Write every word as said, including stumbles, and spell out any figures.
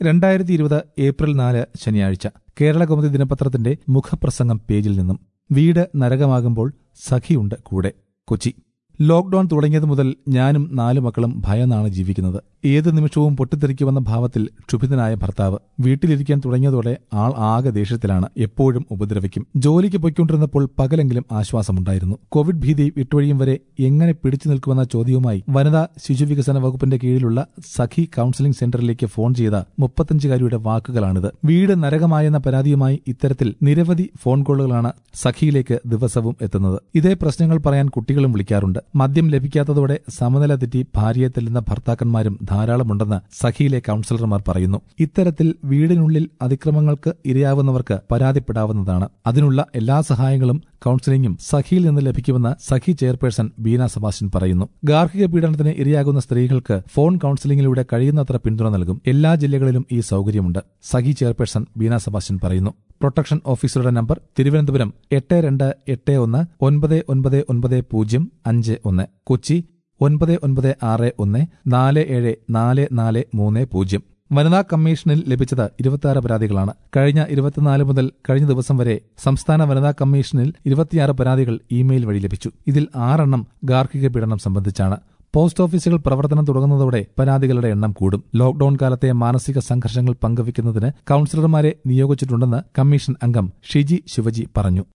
രണ്ടായിരത്തി ഇരുപത് ഏപ്രിൽ നാല് ശനിയാഴ്ച കേരളകൗമുദി ദിനപത്രത്തിന്റെ മുഖപ്രസംഗം പേജിൽ നിന്നും വീട് നരകമാകുമ്പോൾ സഖിയുണ്ട് കൂടെ. കൊച്ചി. ലോക്ഡൌൺ തുടങ്ങിയതു മുതൽ ഞാനും നാലു മക്കളും ഭയന്നാണ് ജീവിക്കുന്നത്. ഏത് നിമിഷവും പൊട്ടിത്തെറിക്കുമെന്ന ഭാവത്തിൽ ക്ഷുഭിതനായ ഭർത്താവ്. വീട്ടിലിരിക്കാൻ തുടങ്ങിയതോടെ ആൾ ആകെ ദേഷ്യത്തിലാണ്. എപ്പോഴും ഉപദ്രവിക്കും. ജോലിക്ക് പൊയ്ക്കൊണ്ടിരുന്നപ്പോൾ പകലെങ്കിലും ആശ്വാസമുണ്ടായിരുന്നു. കോവിഡ് ഭീതി വിട്ടൊഴിയും വരെ എങ്ങനെ പിടിച്ചു നിൽക്കുമെന്ന ചോദ്യവുമായി വനിതാ ശിശുവികസന വകുപ്പിന്റെ കീഴിലുള്ള സഖി കൌൺസിലിംഗ് സെന്ററിലേക്ക് ഫോൺ ചെയ്ത മുപ്പത്തഞ്ചുകാരിയുടെ വാക്കുകളാണിത്. വീട് നരകമായെന്ന പരാതിയുമായി ഇത്തരത്തിൽ നിരവധി ഫോൺ കോളുകളാണ് സഖിയിലേക്ക് ദിവസവും എത്തുന്നത്. ഇതേ പ്രശ്നങ്ങൾ പറയാൻ കുട്ടികളും വിളിക്കാറുണ്ട്. മദ്യം ലഭിക്കാത്തതോടെ സമനില തെറ്റി ഭാര്യയെ തെല്ലുന്ന ഭർത്താക്കന്മാരും ധാരാളമുണ്ടെന്ന് സഖിയിലെ കൌൺസിലർമാർ പറയുന്നു. ഇത്തരത്തിൽ വീടിനുള്ളിൽ അതിക്രമങ്ങൾക്ക് ഇരയാവുന്നവർക്ക് പരാതിപ്പെടാവുന്നതാണ്. അതിനുള്ള എല്ലാ സഹായങ്ങളും കൌൺസിലിംഗും സഖിയിൽ നിന്ന് ലഭിക്കുമെന്ന് സഖി ചെയർപേഴ്സൺ ബീന സെബാസ്റ്റ്യൻ പറയുന്നു. ഗാർഹിക പീഡനത്തിന് ഇരയാകുന്ന സ്ത്രീകൾക്ക് ഫോൺ കൌൺസിലിംഗിലൂടെ കഴിയുന്നത്ര പിന്തുണ നൽകും. എല്ലാ ജില്ലകളിലും ഈ സൌകര്യമുണ്ട്. സഖി ചെയർപേഴ്സൺ ബീന സെബാസ്റ്റ്യൻ പറയുന്നു. പ്രൊട്ടക്ഷൻ ഓഫീസറുടെ നമ്പർ തിരുവനന്തപുരം എട്ട് രണ്ട് എട്ട് ഒന്ന് ഒൻപത് ഒൻപത് ഒൻപത് പൂജ്യം അഞ്ച് ഒന്ന്, കൊച്ചി ഒൻപത് ഒൻപത് ആറ് ഒന്ന് നാല് ഏഴ് നാല് നാല് മൂന്ന് പൂജ്യം. വനിതാ കമ്മീഷനിൽ ലഭിച്ചത് ഇരുപത്തിയാറ് പരാതികളാണ്. കഴിഞ്ഞ ഇരുപത്തിനാല് മുതൽ കഴിഞ്ഞ ദിവസം വരെ സംസ്ഥാന വനിതാ കമ്മീഷനിൽ ഇരുപത്തിയാറ് പരാതികൾ ഇമെയിൽ വഴി ലഭിച്ചു. ഇതിൽ ആറെണ്ണം ഗാർഹിക പീഡനം സംബന്ധിച്ചാണ്. പോസ്റ്റ് ഓഫീസുകൾ പ്രവർത്തനം തുടങ്ങുന്നതോടെ പരാതികളുടെ എണ്ണം കൂടും. ലോക്ഡൌൺ കാലത്തെ മാനസിക സംഘർഷങ്ങൾ പങ്കുവയ്ക്കുന്നതിന് കൌൺസിലർമാരെ നിയോഗിച്ചിട്ടുണ്ടെന്ന് കമ്മീഷൻ അംഗം ഷിജി ശിവജി പറഞ്ഞു.